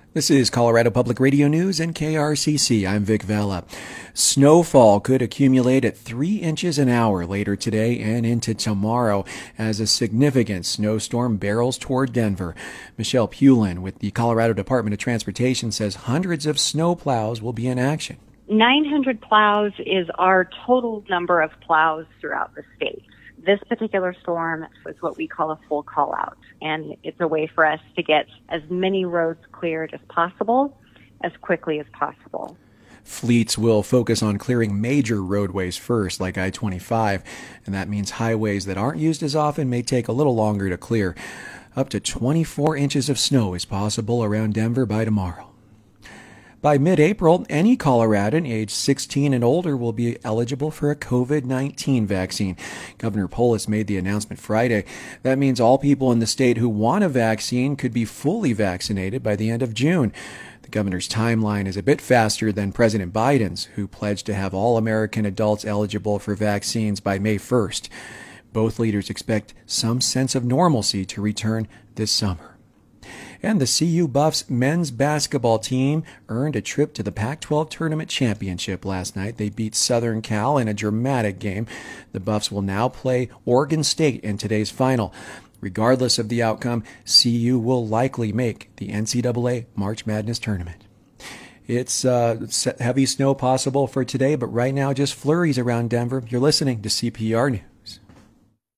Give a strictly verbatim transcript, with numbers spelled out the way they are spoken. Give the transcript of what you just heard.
This is Colorado Public Radio News and K R C C. I'm Vic Vela. Snowfall could accumulate at three inches an hour later today and into tomorrow as a significant snowstorm barrels toward Denver. Michelle Pulin with the Colorado Department of Transportation says hundreds of snow plows will be in action. nine hundred plows is our total number of plows throughout the state. This particular storm is what we call a full call out, and it's a way for us to get as many roads cleared as possible, as quickly as possible. Fleets will focus on clearing major roadways first, like I twenty-five, and that means highways that aren't used as often may take a little longer to clear. Up to twenty-four inches of snow is possible around Denver by tomorrow. By mid-April, any Coloradan age sixteen and older will be eligible for a covid nineteen vaccine. Governor Polis made the announcement Friday. That means all people in the state who want a vaccine could be fully vaccinated by the end of June. The governor's timeline is a bit faster than President Biden's, who pledged to have all American adults eligible for vaccines by May first. Both leaders expect some sense of normalcy to return this summer. And the C U Buffs men's basketball team earned a trip to the Pac twelve tournament championship last night. They beat Southern Cal in a dramatic game. The Buffs will now play Oregon State in today's final. Regardless of the outcome, C U will likely make the N C double A March Madness tournament. It's uh, heavy snow possible for today, but right now just flurries around Denver. You're listening to C P R News.